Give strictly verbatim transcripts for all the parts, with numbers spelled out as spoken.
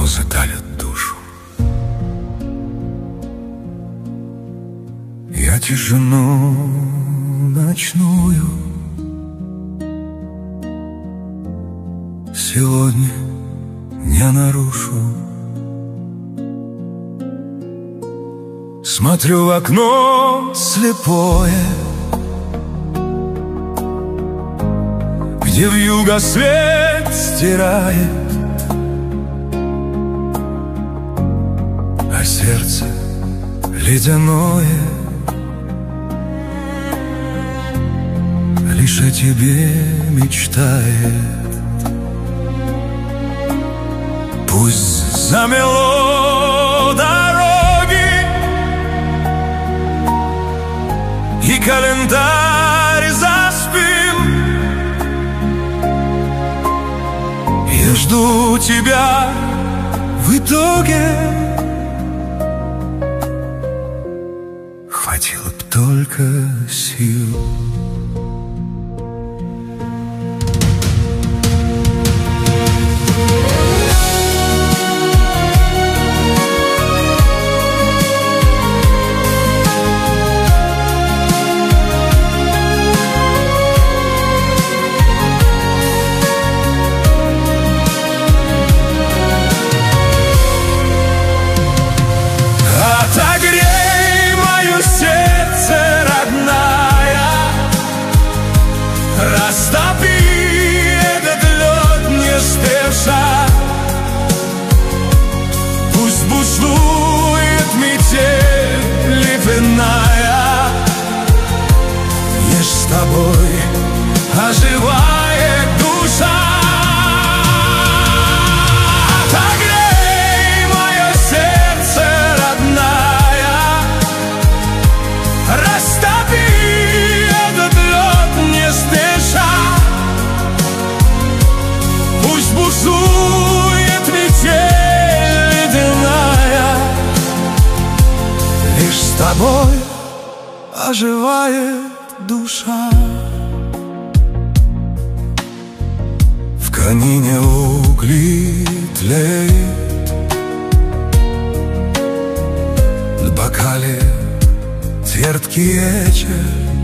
слезы талят душу. Я тишину ночную сегодня не нарушу. Смотрю в окно слепое, где вьюга свет стирает, а сердце ледяное лишь о тебе мечтает. Пусть замело дороги и календарь заспим, я жду тебя в итоге. Хватило б только сил. Отогрей мое сердце, родная, растопи этот лед, не спеша. Пусть бушует метель ледяная, лишь с тобой оживает душа. Бушует метель ледяная, лишь с тобой оживает душа. В камине угли тлеют, в бокале терпкий вечер,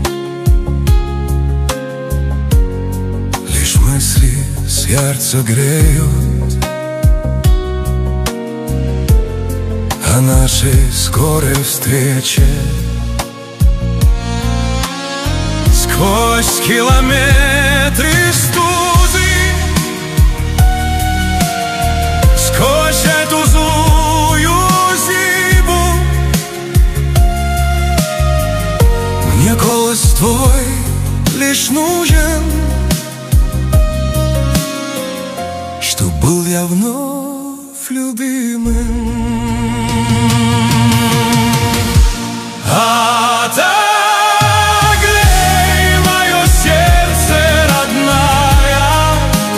лишь мысли сердце греют о нашей скорой встрече. Сквозь километры стузы, сквозь эту злую зиму, мне голос твой лишь нужен, что был я вновь любимым. Отогрей мое сердце, родная,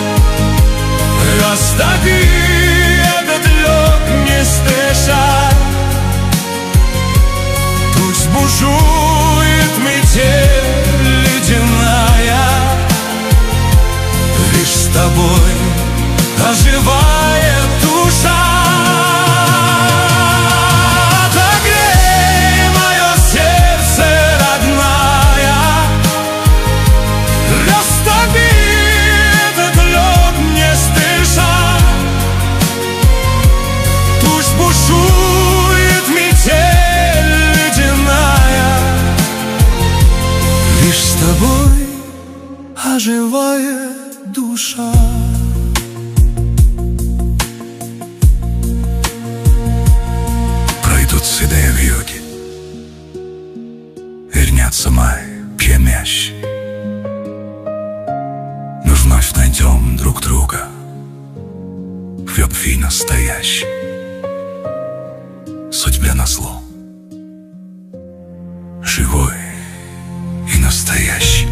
растопи этот лед, не спеша. Пусть бушует метель ледяная, лишь с тобой оживает душа. Отогрей мое сердце, родная, растопи этот лед, не спеша. Пусть бушует метель ледяная, лишь с тобой оживает душа. Седые вьюги, вернется май пьянящий, мы вновь найдем друг друга в любви настоящей. Судьбе назло, живой и настоящий.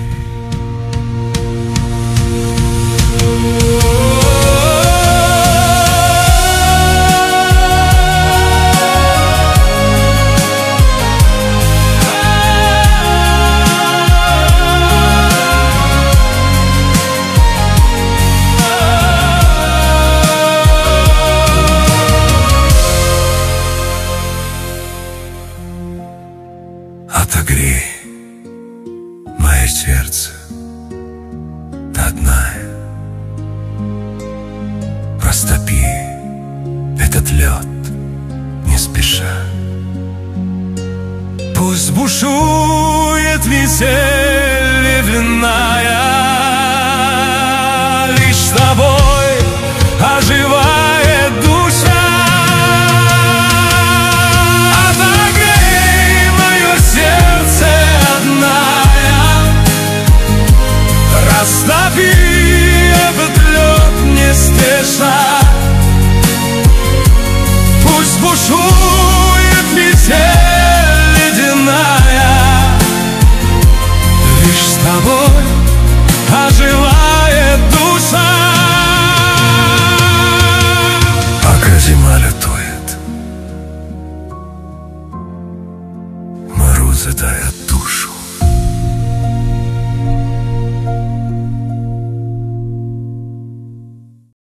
вперед, не спеша. Пусть бушует метель ледяная, лишь с тобой оживает душа. Отогрей мое сердце родная, растопи этот лед неспешно. Пусть бушует метель ледяная, лишь с тобой оживает душа. Пока зима лютует, морозы тают.